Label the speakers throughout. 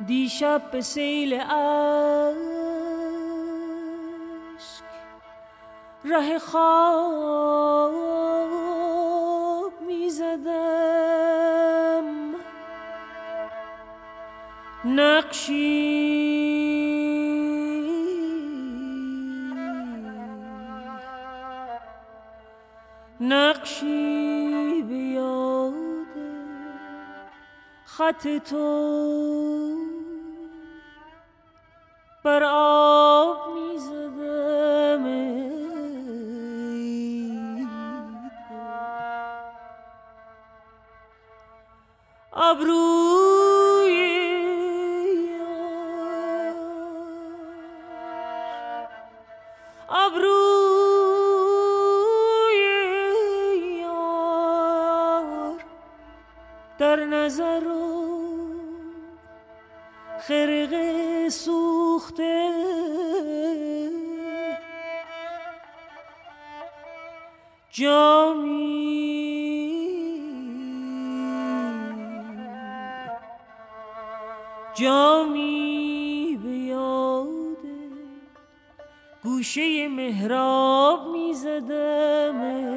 Speaker 1: دیشب به سیل عشق ره خواب می زدم، نقشی به یاد خط تو بر آب می زدم. ابروی یار در نظر و خرقه سوخته، جامی به یاد گوشه محراب می زدم.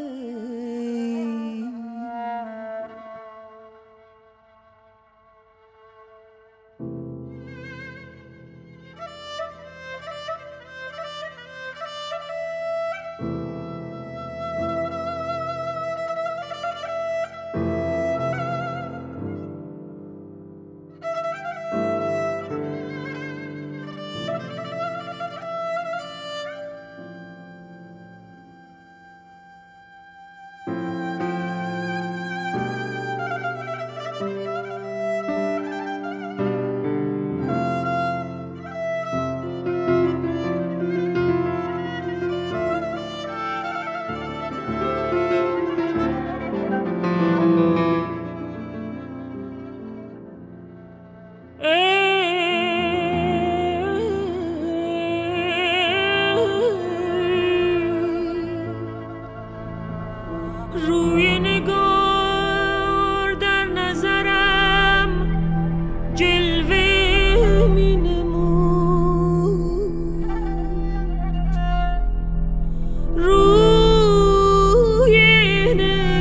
Speaker 1: روی نگار در نظرم جلوه می نمود، روی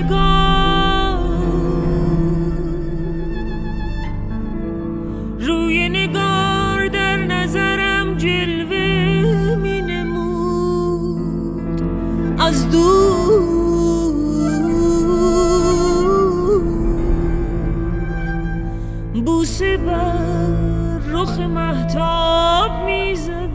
Speaker 1: نگار در نظرم جلوه می نمود. از دور بوسه بر رخ مهتاب می زدم.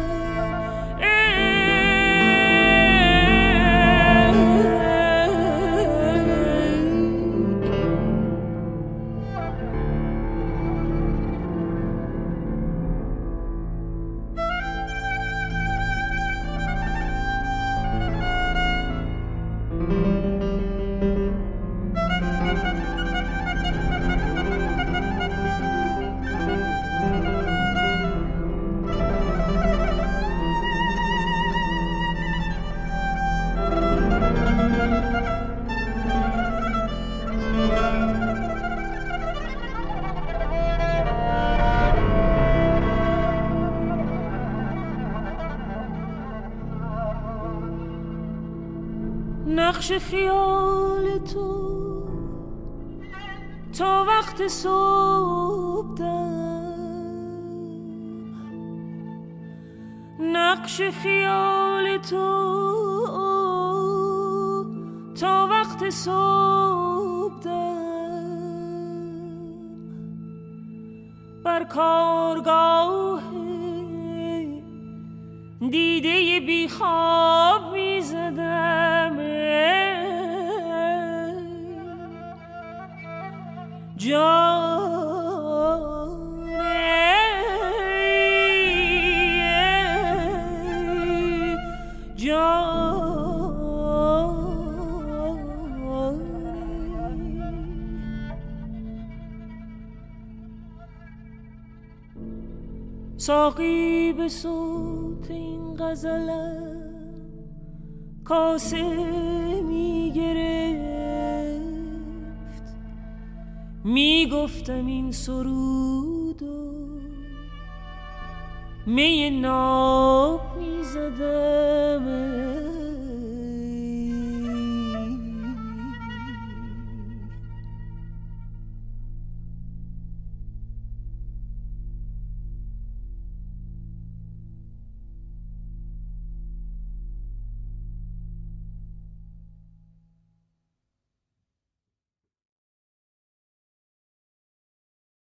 Speaker 1: نقش خیال تو تا وقت صبح دم، نقش خیال تو تا وقت صبح دم، بر کارگاه دیده بی خواب می زدم. ساقی به صوت این غزلم کاسه می گرفت، می گفتم این سرود بود و می ناب می زدم.